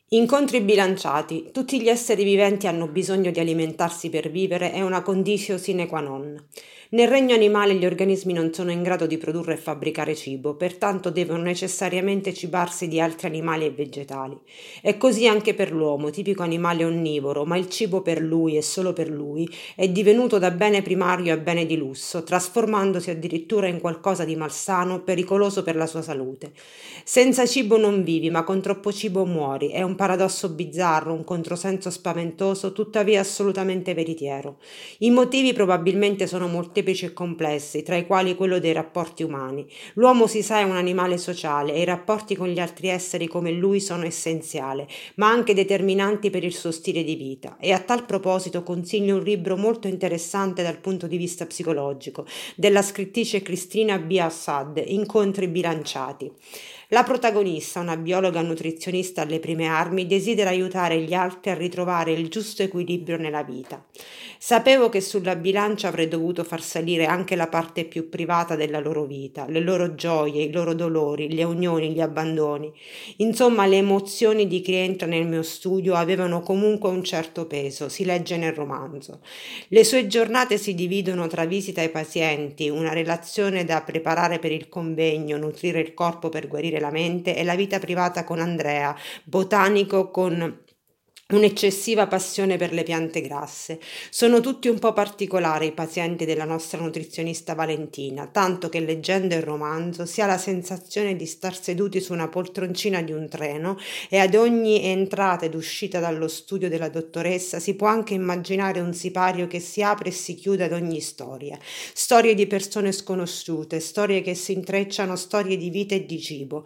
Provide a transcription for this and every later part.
Incontri bilanciati. Tutti gli esseri viventi hanno bisogno di alimentarsi per vivere, è una conditio sine qua non. Nel regno animale gli organismi non sono in grado di produrre e fabbricare cibo, pertanto devono necessariamente cibarsi di altri animali e vegetali. È così anche per l'uomo, tipico animale onnivoro, ma il cibo per lui e solo per lui è divenuto da bene primario a bene di lusso, trasformandosi addirittura in qualcosa di malsano, pericoloso per la sua salute. Senza cibo non vivi, ma con troppo cibo muori. È un paradosso bizzarro, un controsenso spaventoso, tuttavia assolutamente veritiero. I motivi probabilmente sono molteplici e complessi, tra i quali quello dei rapporti umani. L'uomo si sa è un animale sociale e i rapporti con gli altri esseri come lui sono essenziali, ma anche determinanti per il suo stile di vita. E a tal proposito consiglio un libro molto interessante dal punto di vista psicologico, della scrittrice Cristina B. Assad, Incontri bilanciati. La protagonista, una biologa nutrizionista alle prime armi, desidera aiutare gli altri a ritrovare il giusto equilibrio nella vita. Sapevo che sulla bilancia avrei dovuto far salire anche la parte più privata della loro vita, le loro gioie, i loro dolori, le unioni, gli abbandoni. Insomma, le emozioni di chi entra nel mio studio avevano comunque un certo peso, si legge nel romanzo. Le sue giornate si dividono tra visita ai pazienti, una relazione da preparare per il convegno, nutrire il corpo per guarire la mente e la vita privata con Andrea, botanico con un'eccessiva passione per le piante grasse. Sono tutti un po' particolari i pazienti della nostra nutrizionista Valentina, tanto che leggendo il romanzo si ha la sensazione di star seduti su una poltroncina di un treno e ad ogni entrata ed uscita dallo studio della dottoressa si può anche immaginare un sipario che si apre e si chiude ad ogni storia. Storie di persone sconosciute, storie che si intrecciano, storie di vita e di cibo.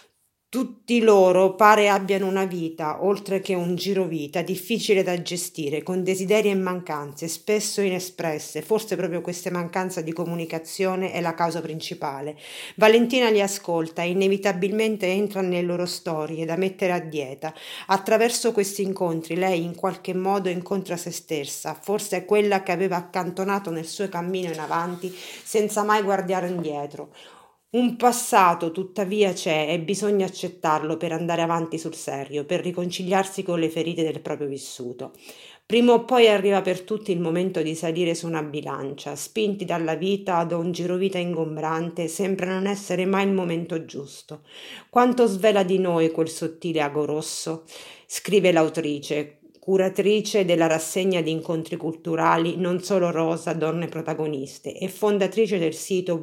Tutti loro pare abbiano una vita, oltre che un girovita, difficile da gestire, con desideri e mancanze, spesso inespresse. Forse proprio questa mancanza di comunicazione è la causa principale. Valentina li ascolta e inevitabilmente entra nelle loro storie da mettere a dieta. Attraverso questi incontri lei in qualche modo incontra se stessa, forse è quella che aveva accantonato nel suo cammino in avanti senza mai guardare indietro. Un passato tuttavia c'è e bisogna accettarlo per andare avanti sul serio, per riconciliarsi con le ferite del proprio vissuto. Prima o poi arriva per tutti il momento di salire su una bilancia, spinti dalla vita ad un girovita ingombrante, sembra non essere mai il momento giusto. Quanto svela di noi quel sottile ago rosso? Scrive l'autrice, curatrice della rassegna di incontri culturali Non solo rosa, donne protagoniste e fondatrice del sito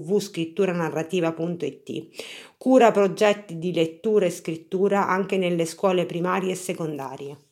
www.scritturanarrativa.it. Cura progetti di lettura e scrittura anche nelle scuole primarie e secondarie.